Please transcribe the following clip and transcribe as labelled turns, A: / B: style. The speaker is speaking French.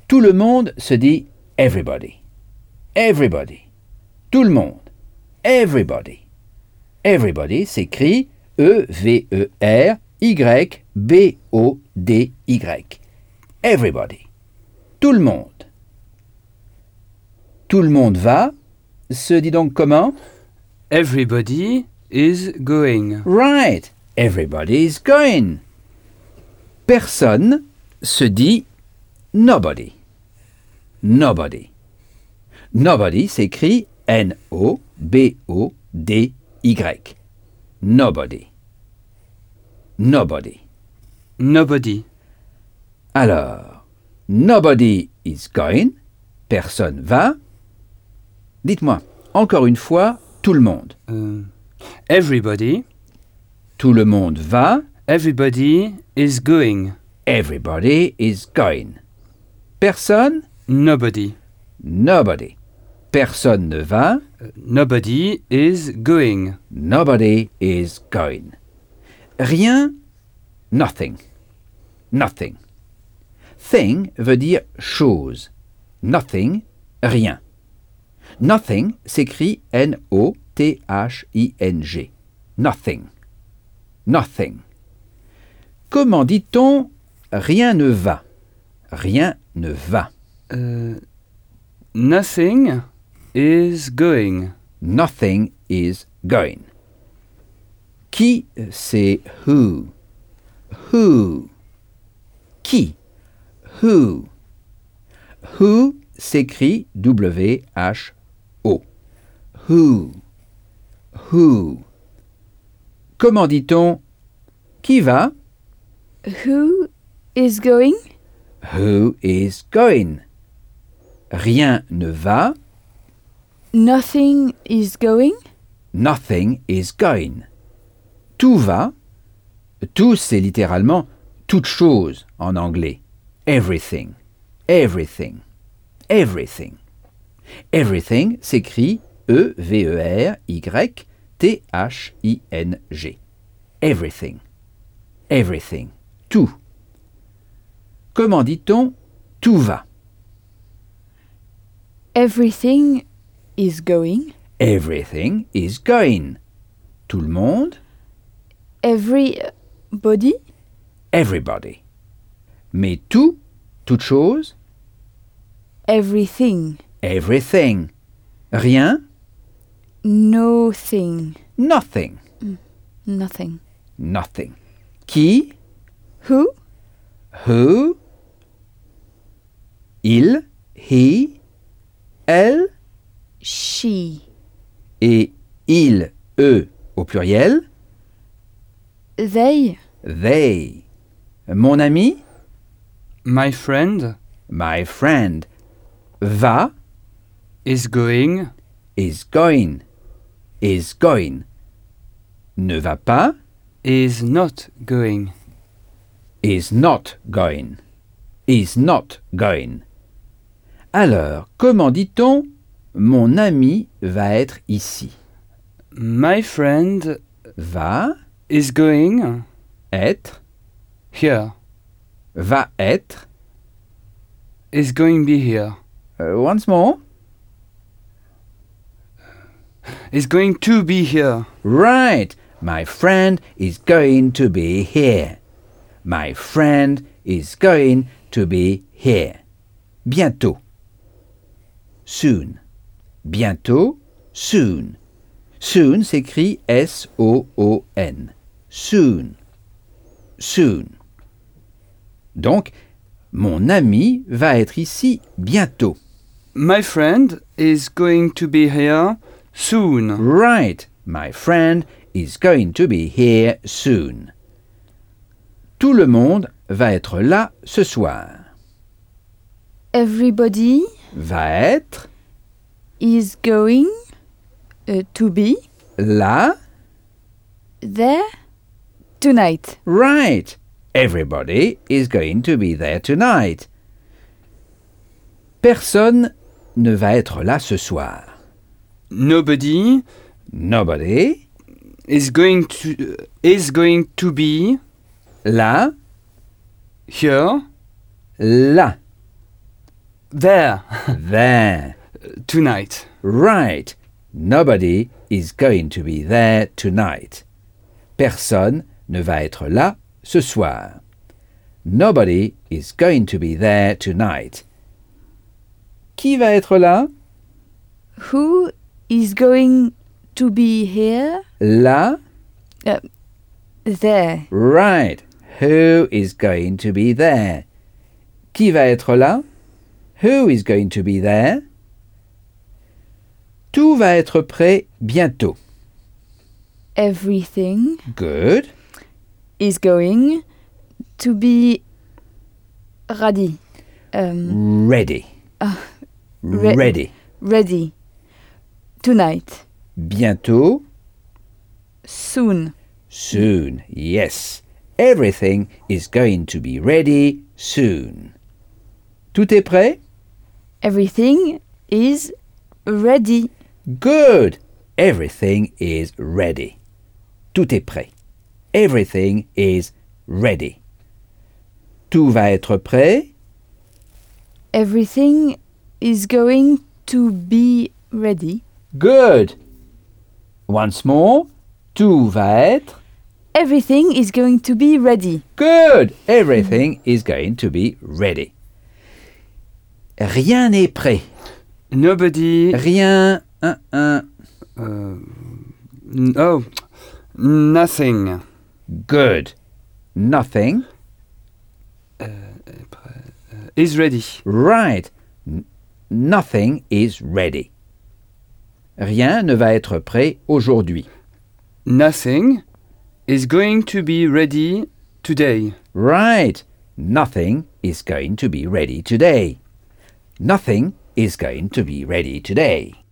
A: Tout le monde se dit everybody. Everybody. Tout le monde. Everybody. Everybody s'écrit E-V-E-R-Y-B-O-D-Y. Everybody. Tout le monde. Tout le monde va se dit donc comment?
B: Everybody is going.
A: Right. Everybody is going. Personne se dit nobody. Nobody. Nobody s'écrit N-O-B-O-D-Y. Nobody. Nobody.
B: Nobody.
A: Alors, nobody is going. Personne va. Dites-moi, encore une fois, tout le monde.
B: Everybody.
A: Tout le monde va.
B: Everybody is going.
A: Everybody is going. Personne?
B: Nobody.
A: Nobody. Personne ne va.
B: Nobody is going.
A: Nobody is going. Rien? Nothing. Nothing. Thing veut dire chose. Nothing, rien. Nothing s'écrit N-O-T-H-I-N-G. Nothing. Nothing. Comment dit-on rien ne va? Rien ne va.
B: Nothing is going.
A: Nothing is going. Qui, c'est who. Who. Qui. Who. Who s'écrit W-H-O. Who. Who. Comment dit-on qui va?
C: Who is going?
A: Who is going? Rien ne va.
C: Nothing is going?
A: Nothing is going. Tout va. Tout, c'est littéralement toute chose en anglais. Everything. Everything. Everything. Everything s'écrit E-V-E-R-Y-T-H-I-N-G. Everything. Everything. Tout. Comment dit-on tout va?
C: Everything is going.
A: Everything is going. Tout le monde?
C: Everybody?
A: Everybody. Mais tout, toute chose?
C: Everything.
A: Everything. Rien?
C: Nothing.
A: Nothing.
C: Nothing.
A: Nothing. Qui?
C: Who?
A: Who? Il? He? Elle?
C: She.
A: Et il, eux au pluriel?
C: They.
A: They. Mon ami?
B: My friend
A: My friend. Va?
B: is going.
A: Is going. Is going. Ne va pas?
B: Is not going.
A: Is not going. Is not going. Alors, comment dit-on mon ami va être ici?
B: My friend
A: Va
B: is going
A: être,
B: here.
A: va être.
B: Is going be here.
A: Once more.
B: Is going to be here.
A: Right. My friend is going to be here. My friend is going to be here. Bientôt. Soon. Bientôt. Soon. Soon s'écrit S-O-O-N. Soon. Soon. Donc, mon ami va être ici bientôt.
B: My friend is going to be here soon.
A: Right. My friend is going to be here soon. Tout le monde va être là ce soir.
C: Everybody
A: Va être
C: is going to be
A: là.
C: there tonight.
A: Right. Everybody is going to be there tonight. Personne ne va être là ce soir.
B: Nobody
A: Nobody.
B: is going to be
A: Là.
B: here
A: Là.
B: there
A: There.
B: tonight.
A: Right. Nobody is going to be there tonight. Personne ne va être là ce soir. Nobody is going to be there tonight. Qui va être là?
C: Who is going to be here?
A: Là?
C: There.
A: Right. Who is going to be there? Qui va être là? Who is going to be there? Tout va être prêt bientôt.
C: Everything
A: Good.
C: is going to be ready.
A: Ready. Ready.
C: Ready. Tonight.
A: Bientôt.
C: Soon.
A: Soon. Yes. Everything is going to be ready soon. Tout est prêt?
C: Everything is ready.
A: Good. Everything is ready. Tout est prêt. Everything is ready. Tout va être prêt?
C: Everything is going to be ready.
A: Good. Once more. Tout va être?
C: Everything is going to be ready.
A: Good. Everything is going to be ready. Rien n'est prêt.
B: Nobody.
A: Rien.
B: Nothing.
A: Good. Nothing.
B: Is ready.
A: Right. Nothing is ready. Rien ne va être prêt aujourd'hui.
B: Nothing is going to be ready today.
A: Right. Nothing is going to be ready today. Nothing is going to be ready today.